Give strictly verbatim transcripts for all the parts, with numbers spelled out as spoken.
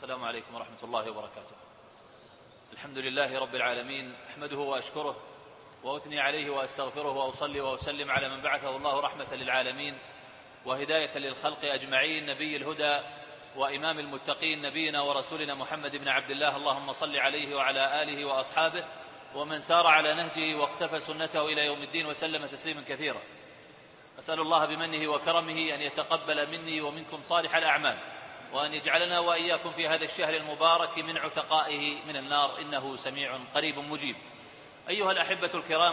السلام عليكم ورحمة الله وبركاته. الحمد لله رب العالمين، أحمده وأشكره وأثني عليه وأستغفره وأصلي وأسلم على من بعثه الله رحمة للعالمين وهداية للخلق أجمعين، نبي الهدى وإمام المتقين، نبينا ورسولنا محمد بن عبد الله، اللهم صل عليه وعلى آله وأصحابه ومن سار على نهجه واقتفى سنته إلى يوم الدين وسلم تسليما كثيرا. أسأل الله بمنه وكرمه أن يتقبل مني ومنكم صالح الأعمال، وأن يجعلنا وإياكم في هذا الشهر المبارك من عتقائه من النار، إنه سميع قريب مجيب. أيها الأحبة الكرام،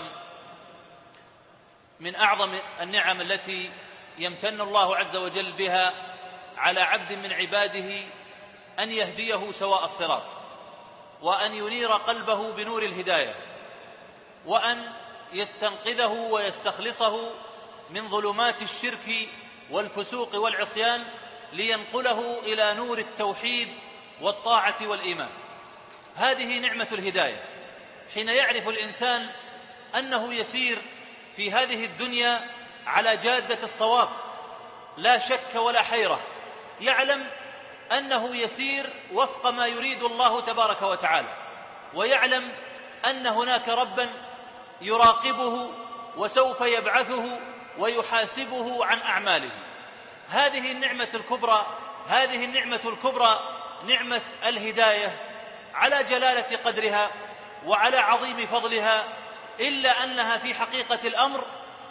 من أعظم النعم التي يمتن الله عز وجل بها على عبد من عباده أن يهديه سواء الصراط، وأن ينير قلبه بنور الهداية، وأن يستنقذه ويستخلصه من ظلمات الشرك والفسوق والعصيان لينقله إلى نور التوحيد والطاعة والإيمان. هذه نعمة الهداية. حين يعرف الإنسان أنه يسير في هذه الدنيا على جادة الصواب لا شك ولا حيرة، يعلم أنه يسير وفق ما يريد الله تبارك وتعالى، ويعلم أن هناك ربا يراقبه وسوف يبعثه ويحاسبه عن أعماله. هذه النعمة الكبرى هذه النعمة الكبرى نعمة الهداية، على جلالة قدرها وعلى عظيم فضلها، إلا أنها في حقيقة الأمر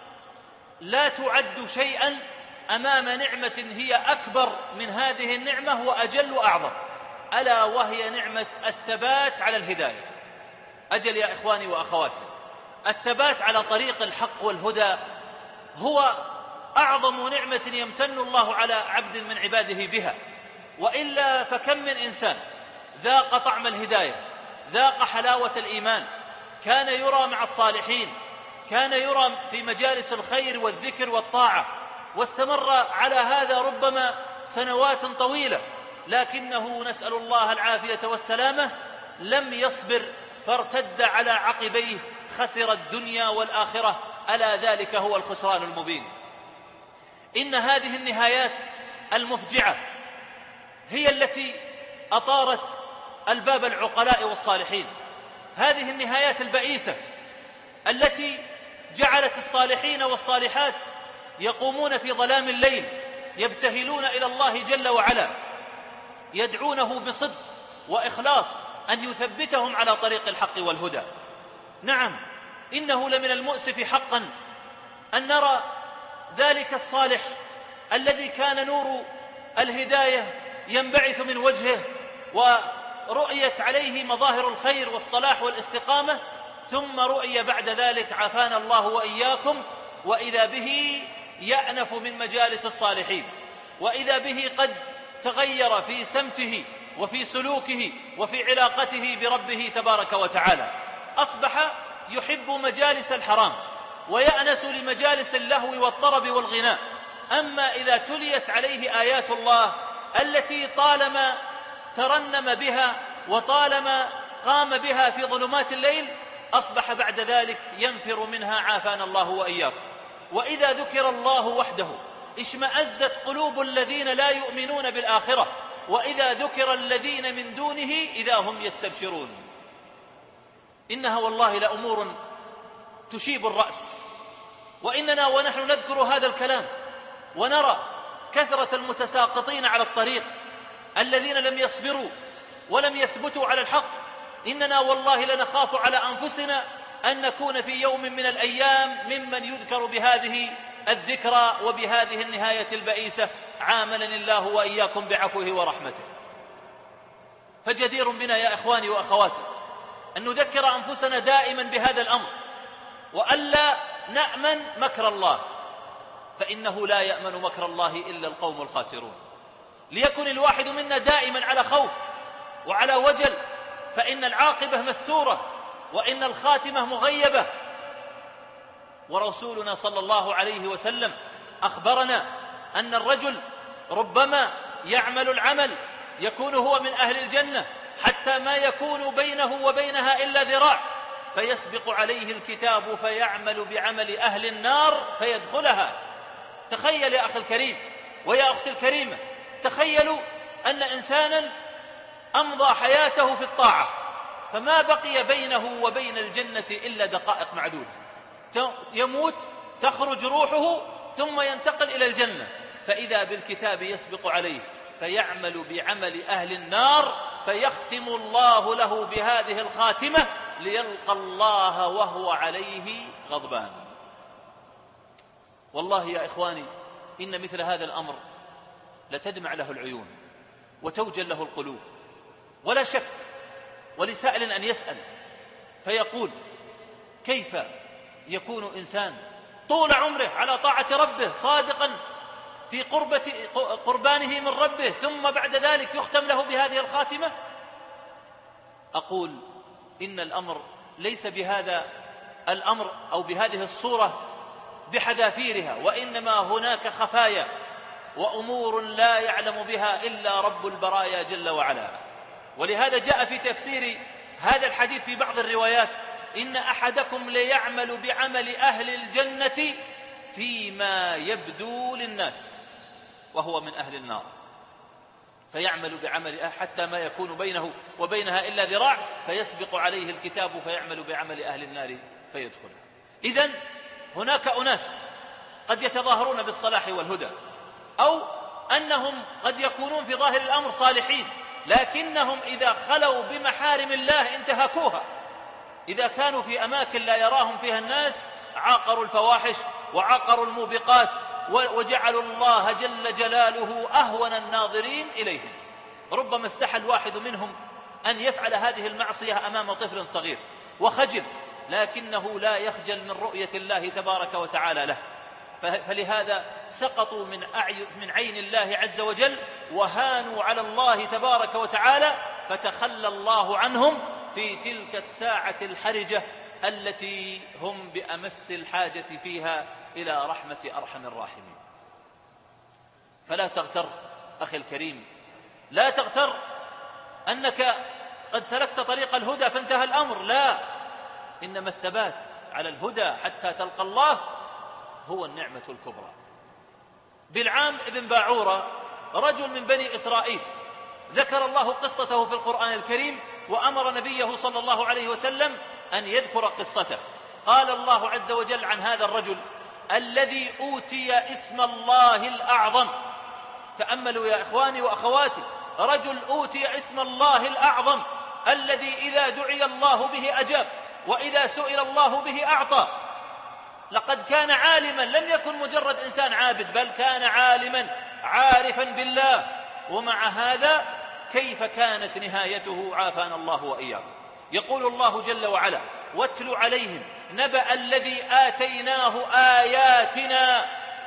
لا تعد شيئا أمام نعمة هي أكبر من هذه النعمة وأجل وأعظم، ألا وهي نعمة الثبات على الهداية. أجل يا إخواني وأخواتي، الثبات على طريق الحق والهدى هو أعظم نعمة يمتن الله على عبد من عباده بها، وإلا فكم من إنسان ذاق طعم الهداية، ذاق حلاوة الإيمان، كان يرى مع الصالحين، كان يرى في مجالس الخير والذكر والطاعة، واستمر على هذا ربما سنوات طويلة، لكنه نسأل الله العافية والسلامة لم يصبر فارتد على عقبيه، خسر الدنيا والآخرة، ألا ذلك هو الخسران المبين. إن هذه النهايات المفجعة هي التي أطارت الباب العقلاء والصالحين، هذه النهايات البئيسة التي جعلت الصالحين والصالحات يقومون في ظلام الليل يبتهلون إلى الله جل وعلا، يدعونه بصدق وإخلاص أن يثبتهم على طريق الحق والهدى. نعم، إنه لمن المؤسف حقا أن نرى ذلك الصالح الذي كان نور الهداية ينبعث من وجهه ورؤيت عليه مظاهر الخير والصلاح والاستقامة، ثم رؤي بعد ذلك عافانا الله وإياكم وإذا به يأنف من مجالس الصالحين، وإذا به قد تغير في سمته وفي سلوكه وفي علاقته بربه تبارك وتعالى، أصبح يحب مجالس الحرام ويأنس لمجالس اللهو والطرب والغناء. أما إذا تليت عليه آيات الله التي طالما ترنم بها وطالما قام بها في ظلمات الليل، أصبح بعد ذلك ينفر منها عافانا الله وإياكم. وإذا ذكر الله وحده اشمأزت قلوب الذين لا يؤمنون بالآخرة، وإذا ذكر الذين من دونه إذا هم يستبشرون. إنها والله لأمور تشيب الرأس، وإننا ونحن نذكر هذا الكلام ونرى كثرة المتساقطين على الطريق الذين لم يصبروا ولم يثبتوا على الحق، إننا والله لنخاف على أنفسنا أن نكون في يوم من الأيام ممن يذكر بهذه الذكرى وبهذه النهاية البئيسة، عاملني الله وإياكم بعفوه ورحمته. فجدير بنا يا إخواني وأخواتي أن نذكر أنفسنا دائما بهذا الأمر، وألا نأمن مكر الله، فإنه لا يأمن مكر الله إلا القوم الخاسرون. ليكن الواحد منا دائما على خوف وعلى وجل، فإن العاقبة مستورة وإن الخاتمة مغيبة. ورسولنا صلى الله عليه وسلم أخبرنا أن الرجل ربما يعمل العمل يكون هو من أهل الجنة حتى ما يكون بينه وبينها إلا ذراع، فيسبق عليه الكتاب فيعمل بعمل أهل النار فيدخلها. تخيل يا أخي الكريم ويا أختي الكريمة، تخيلوا أن إنسانا أمضى حياته في الطاعة، فما بقي بينه وبين الجنة إلا دقائق معدودة، يموت تخرج روحه ثم ينتقل إلى الجنة، فإذا بالكتاب يسبق عليه فيعمل بعمل أهل النار، فيختم الله له بهذه الخاتمة ليلقى الله وهو عليه غضبان. والله يا إخواني إن مثل هذا الأمر لتدمع له العيون وتوجل له القلوب، ولا شك ولسائل أن يسأل فيقول: كيف يكون إنسان طول عمره على طاعة ربه صادقا في قربة قربانه من ربه، ثم بعد ذلك يختم له بهذه الخاتمة؟ أقول إن الأمر ليس بهذا الأمر أو بهذه الصورة بحذافيرها، وإنما هناك خفايا وأمور لا يعلم بها إلا رب البرايا جل وعلا. ولهذا جاء في تفسير هذا الحديث في بعض الروايات: إن أحدكم ليعمل بعمل أهل الجنة فيما يبدو للناس وهو من أهل النار، فيعمل بعمل أهل حتى ما يكون بينه وبينها إلا ذراع، فيسبق عليه الكتاب فيعمل بعمل أهل النار فيدخل. إذن هناك أناس قد يتظاهرون بالصلاح والهدى، أو أنهم قد يكونون في ظاهر الأمر صالحين، لكنهم إذا خلوا بمحارم الله انتهكوها. إذا كانوا في أماكن لا يراهم فيها الناس عاقروا الفواحش وعاقروا الموبقات، وجعلوا الله جل جلاله أهون الناظرين إليهم. ربما استحى الواحد منهم أن يفعل هذه المعصية أمام طفل صغير وخجل، لكنه لا يخجل من رؤية الله تبارك وتعالى له، فلهذا سقطوا من من عين الله عز وجل وهانوا على الله تبارك وتعالى، فتخلى الله عنهم في تلك الساعة الحرجة التي هم بأمس الحاجة فيها إلى رحمة أرحم الراحمين. فلا تغتر أخي الكريم، لا تغتر أنك قد سلكت طريق الهدى فانتهى الأمر، لا، إنما الثبات على الهدى حتى تلقى الله هو النعمة الكبرى. بلعام ابن باعورة رجل من بني إسرائيل ذكر الله قصته في القرآن الكريم، وأمر نبيه صلى الله عليه وسلم أن يذكر قصته. قال الله عز وجل عن هذا الرجل: الذي أوتي اسم الله الأعظم. تأملوا يا إخواني وأخواتي، رجل أوتي اسم الله الأعظم الذي إذا دعي الله به أجاب، وإذا سئل الله به أعطى. لقد كان عالما، لم يكن مجرد إنسان عابد، بل كان عالما عارفا بالله، ومع هذا كيف كانت نهايته؟ عافانا الله وإياكم. يقول الله جل وعلا: واتل عليهم نبأ الذي آتيناه آياتنا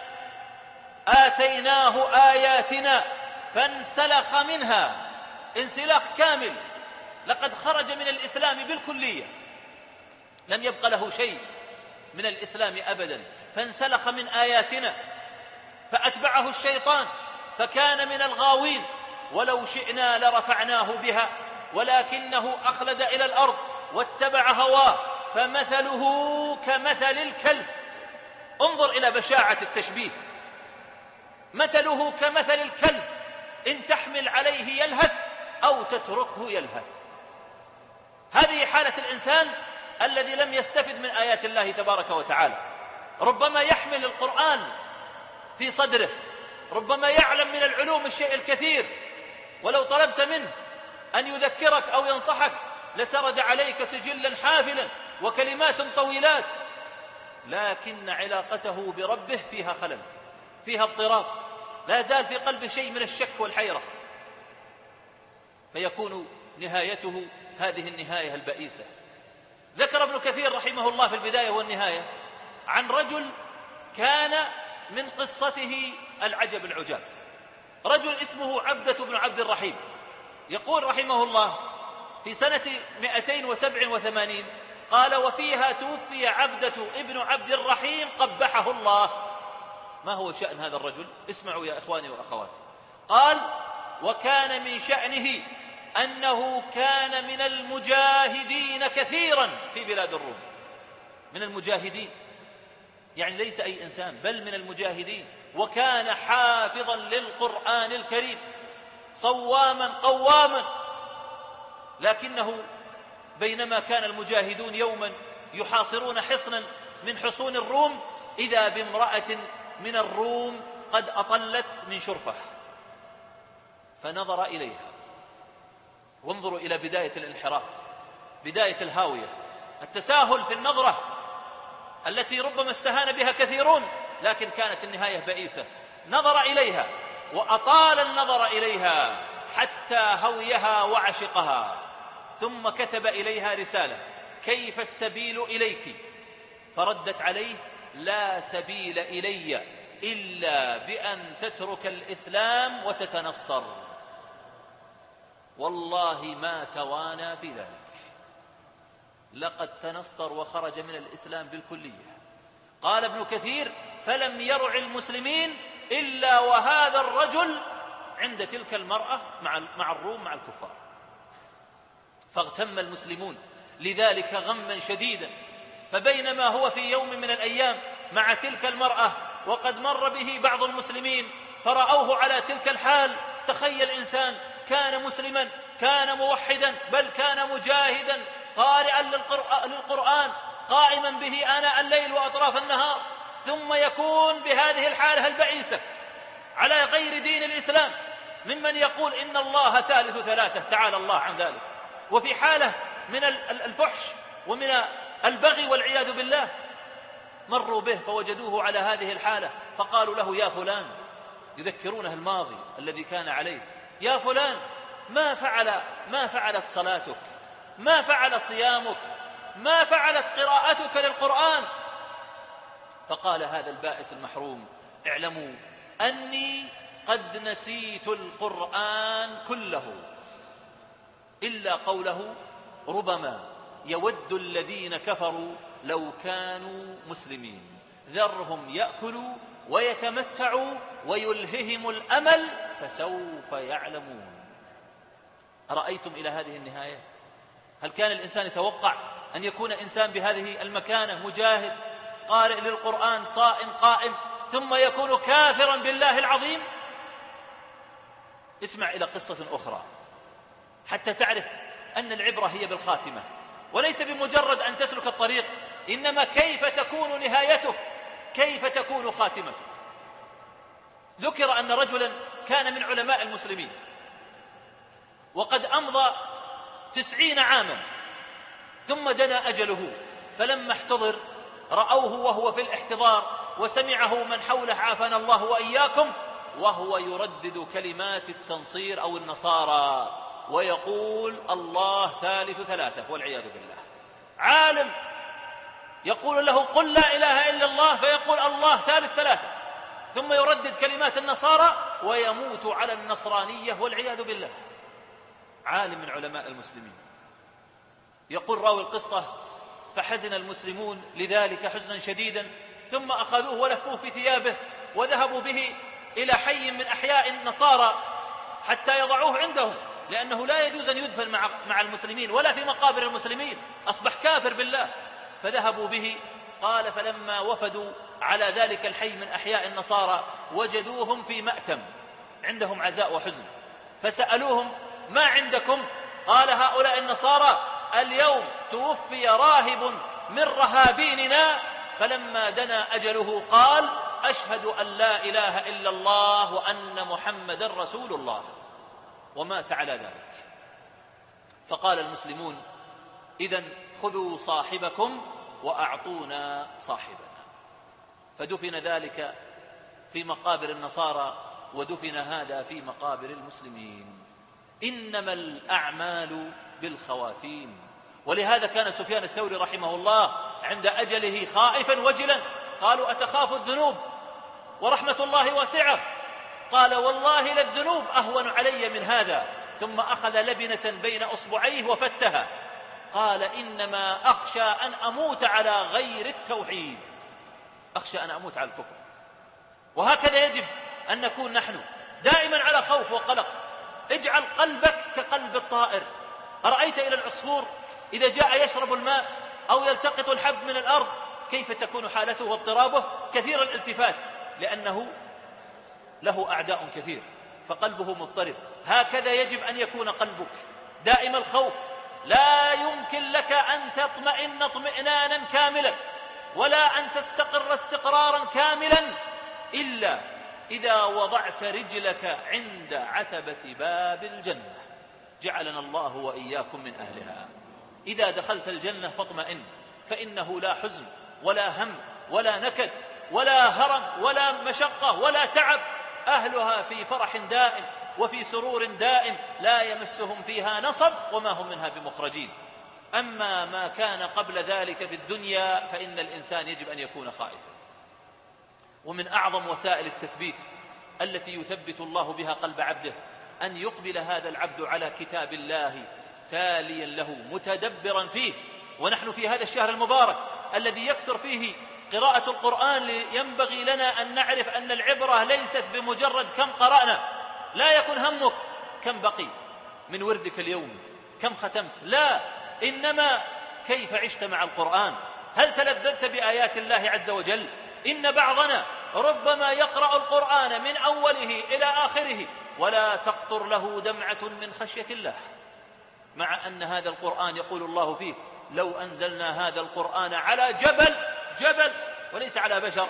آتيناه آياتنا فانسلخ منها انسلاخ كامل، لقد خرج من الإسلام بالكلية، لم يبق له شيء من الإسلام أبدا. فانسلخ من آياتنا فأتبعه الشيطان فكان من الغاوين، ولو شئنا لرفعناه بها ولكنه أخلد إلى الأرض واتبع هواه فمثله كمثل الكلب. انظر إلى بشاعة التشبيه، مثله كمثل الكلب إن تحمل عليه يلهث أو تتركه يلهث. هذه حالة الإنسان الذي لم يستفد من آيات الله تبارك وتعالى. ربما يحمل القرآن في صدره، ربما يعلم من العلوم الشيء الكثير، ولو طلبت منه أن يذكرك أو ينصحك لسرد عليك سجلا حافلا وكلمات طويلات، لكن علاقته بربه فيها خلل، فيها اضطراب، لا زال في قلبه شيء من الشك والحيرة، فيكون نهايته هذه النهاية البئيسة. ذكر ابن كثير رحمه الله في البداية والنهاية عن رجل كان من قصته العجب العجاب، رجل اسمه عبدة بن عبد الرحيم. يقول رحمه الله: في سنة مئتين وسبع وثمانين قال: وفيها توفي عبدة ابن عبد الرحيم قبحه الله. ما هو شأن هذا الرجل؟ اسمعوا يا إخواني وأخواتي. قال: وكان من شأنه أنه كان من المجاهدين كثيرا في بلاد الروم. من المجاهدين يعني ليس أي إنسان، بل من المجاهدين. وكان حافظا للقرآن الكريم، صواما قواما، لكنه بينما كان المجاهدون يوما يحاصرون حصنا من حصون الروم إذا بامرأة من الروم قد أطلت من شرفة، فنظر إليها. وانظروا إلى بداية الانحراف، بداية الهاوية، التساهل في النظرة التي ربما استهان بها كثيرون، لكن كانت النهاية بئيسة. نظر إليها وأطال النظر إليها حتى هويها وعشقها، ثم كتب إليها رسالة: كيف السبيل إليك؟ فردت عليه: لا سبيل إلي إلا بأن تترك الإسلام وتتنصر. والله ما توانى بذلك، لقد تنصر وخرج من الإسلام بالكلية. قال ابن كثير: فلم يرع المسلمين إلا وهذا الرجل عند تلك المرأة مع الروم مع الكفار. فاغتم المسلمون لذلك غما شديدا، فبينما هو في يوم من الأيام مع تلك المرأة وقد مر به بعض المسلمين فرأوه على تلك الحال، تخيل إنسان كان مسلما، كان موحدا، بل كان مجاهدا قارئا للقرآن قائما به آناء الليل وأطراف النهار، ثم يكون بهذه الحالة البئيسة على غير دين الإسلام، ممن يقول إن الله ثالث ثلاثة تعالى الله عن ذلك، وفي حالة من الفحش ومن البغي والعياذ بالله. مروا به فوجدوه على هذه الحالة فقالوا له: يا فلان، يذكرونه الماضي الذي كان عليه: يا فلان، ما فعل ما فعلت صلاتك، ما فعل صيامك، ما فعلت قراءتك للقرآن؟ فقال هذا البائس المحروم: اعلموا أني قد نسيت القرآن كله إلا قوله: ربما يود الذين كفروا لو كانوا مسلمين، ذرهم يأكلوا ويتمتعوا ويلههم الأمل فسوف يعلمون. أرأيتم إلى هذه النهاية؟ هل كان الإنسان يتوقع أن يكون إنسان بهذه المكانة، مجاهد قارئ للقرآن صائم قائم، ثم يكون كافرا بالله العظيم؟ اسمع إلى قصة أخرى حتى تعرف أن العبرة هي بالخاتمة، وليس بمجرد أن تسلك الطريق، إنما كيف تكون نهايته، كيف تكون خاتمته. ذكر أن رجلا كان من علماء المسلمين وقد أمضى تسعين عاما ثم دنا أجله، فلما احتضر رأوه وهو في الاحتضار وسمعه من حوله عافانا الله وإياكم وهو يردد كلمات التنصير أو النصارى ويقول: الله ثالث ثلاثة والعياذ بالله. عالم يقول له: قل لا إله إلا الله، فيقول: الله ثالث ثلاثة، ثم يردد كلمات النصارى ويموت على النصرانية والعياذ بالله. عالم من علماء المسلمين. يقول راوي القصة: فحزن المسلمون لذلك حزنا شديدا، ثم أخذوه ولفوه في ثيابه وذهبوا به إلى حي من أحياء النصارى حتى يضعوه عندهم، لأنه لا يجوز أن يدفن مع مع المسلمين ولا في مقابر المسلمين، أصبح كافر بالله. فذهبوا به. قال: فلما وفدوا على ذلك الحي من أحياء النصارى وجدوهم في مأتم، عندهم عزاء وحزن، فسألوهم: ما عندكم؟ قال: هؤلاء النصارى اليوم توفي راهب من رهابيننا، فلما دنا أجله قال: أشهد أن لا إله إلا الله وأن محمدا رسول الله، ومات على ذلك. فقال المسلمون: إذن خذوا صاحبكم وأعطونا صاحبنا. فدفن ذلك في مقابر النصارى ودفن هذا في مقابر المسلمين. إنما الأعمال بالخواتيم. ولهذا كان سفيان الثوري رحمه الله عند أجله خائفا وجلا. قالوا: أتخاف الذنوب ورحمة الله واسعة؟ قال: والله للذنوب أهون علي من هذا. ثم أخذ لبنة بين أصبعيه وفتها. قال: إنما أخشى أن أموت على غير التوحيد، أخشى أن أموت على الكفر. وهكذا يجب أن نكون نحن دائما على خوف وقلق. اجعل قلبك كقلب الطائر. أرأيت إلى العصفور إذا جاء يشرب الماء أو يلتقط الحب من الأرض كيف تكون حالته واضطرابه؟ كثير الالتفات، لأنه له أعداء كثير فقلبه مضطرب. هكذا يجب أن يكون قلبك دائم الخوف. لا يمكن لك أن تطمئن اطمئنانا كاملا ولا أن تستقر استقرارا كاملا إلا إذا وضعت رجلك عند عتبة باب الجنة، جعلنا الله وإياكم من أهلها. إذا دخلت الجنة فاطمئن، فإنه لا حزن ولا هم ولا نكد ولا هرم ولا مشقة ولا تعب، أهلها في فرح دائم وفي سرور دائم لا يمسهم فيها نصب وما هم منها بمخرجين. أما ما كان قبل ذلك في الدنيا فإن الإنسان يجب أن يكون خائفا. ومن أعظم وسائل التثبيت التي يثبت الله بها قلب عبده أن يقبل هذا العبد على كتاب الله تاليا له متدبرا فيه. ونحن في هذا الشهر المبارك الذي يكثر فيه قراءة القرآن، ينبغي لنا أن نعرف أن العبرة ليست بمجرد كم قرأنا، لا يكن همك كم بقي من وردك اليوم، كم ختمت، لا، إنما كيف عشت مع القرآن، هل تلذذت بآيات الله عز وجل. إن بعضنا ربما يقرأ القرآن من أوله إلى آخره ولا تقطر له دمعة من خشية الله، مع أن هذا القرآن يقول الله فيه لو أنزلنا هذا القرآن على جبل جبل وليس على بشر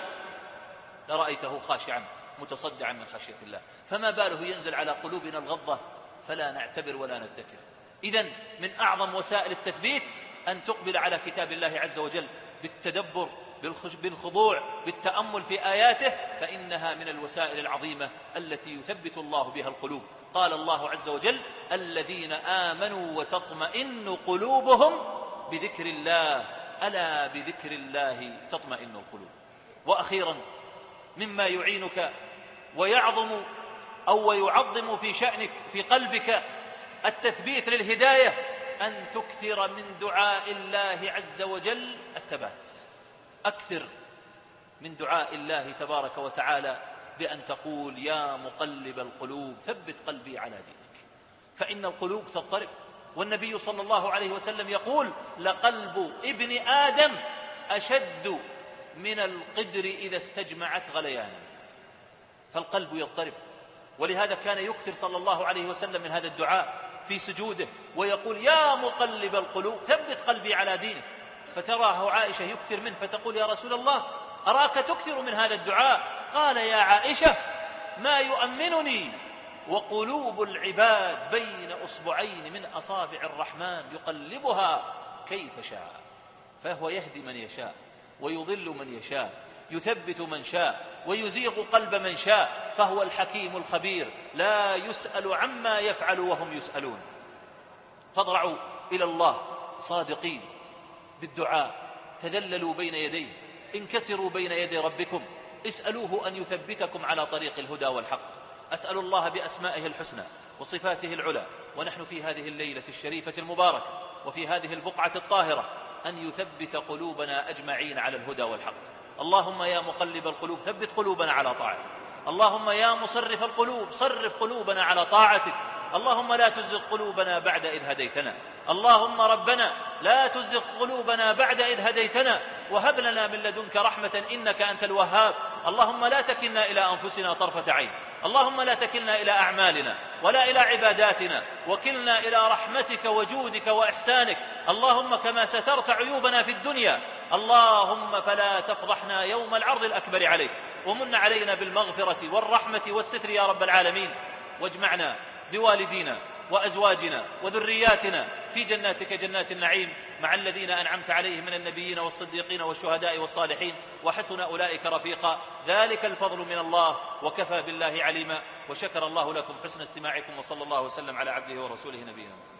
لرأيته خاشعا متصدعا من خشية الله، فما باله ينزل على قلوبنا الغضة فلا نعتبر ولا نذكر. إذن من أعظم وسائل التثبيت أن تقبل على كتاب الله عز وجل بالتدبر بالخضوع بالتأمل في آياته، فإنها من الوسائل العظيمة التي يثبت الله بها القلوب. قال الله عز وجل الذين آمنوا وتطمئن قلوبهم بذكر الله ألا بذكر الله تطمئن القلوب. وأخيرا مما يعينك ويعظم أو يعظم في شأنك في قلبك التثبيت للهداية أن تكثر من دعاء الله عز وجل الثبات. أكثر من دعاء الله تبارك وتعالى بأن تقول يا مقلب القلوب ثبت قلبي على دينك، فإن القلوب تضطرب. والنبي صلى الله عليه وسلم يقول لقلب ابن آدم أشد من القدر إذا استجمعت غليانا، فالقلب يضطرب. ولهذا كان يكثر صلى الله عليه وسلم من هذا الدعاء في سجوده ويقول يا مقلب القلوب ثبت قلبي على دينك، فتراه عائشة يكثر منه فتقول يا رسول الله أراك تكثر من هذا الدعاء، قال يا عائشة ما يؤمنني وقلوب العباد بين أصبعين من أصابع الرحمن يقلبها كيف شاء، فهو يهدي من يشاء ويضل من يشاء، يثبت من شاء ويزيغ قلب من شاء، فهو الحكيم الخبير لا يسأل عما يفعل وهم يسألون. فاضرعوا إلى الله صادقين بالدعاء، تذللوا بين يديه، انكسروا بين يدي ربكم، اسألوه أن يثبتكم على طريق الهدى والحق. أسأل الله بأسمائه الحسنى وصفاته العلى ونحن في هذه الليلة الشريفة المباركة وفي هذه البقعة الطاهرة أن يثبت قلوبنا أجمعين على الهدى والحق. اللهم يا مقلب القلوب ثبت قلوبنا على طاعتك، اللهم يا مصرف القلوب صرف قلوبنا على طاعتك، اللهم لا تزغ قلوبنا بعد إذ هديتنا، اللهم ربنا لا تزغ قلوبنا بعد إذ هديتنا وهب لنا من لدنك رحمة إنك أنت الوهاب. اللهم لا تكلنا إلى أنفسنا طرفة عين، اللهم لا تكلنا إلى أعمالنا ولا إلى عباداتنا، وكلنا إلى رحمتك وجودك وإحسانك. اللهم كما سترت عيوبنا في الدنيا اللهم فلا تفضحنا يوم العرض الأكبر عليك، ومن علينا بالمغفرة والرحمة والستر يا رب العالمين، واجمعنا بوالدينا وأزواجنا وذرياتنا في جناتك جنات النعيم مع الذين أنعمت عليهم من النبيين والصديقين والشهداء والصالحين وحسن أولئك رفيقا، ذلك الفضل من الله وكفى بالله عليما. وشكر الله لكم حسن استماعكم، وصلى الله وسلم على عبده ورسوله نبينا محمد.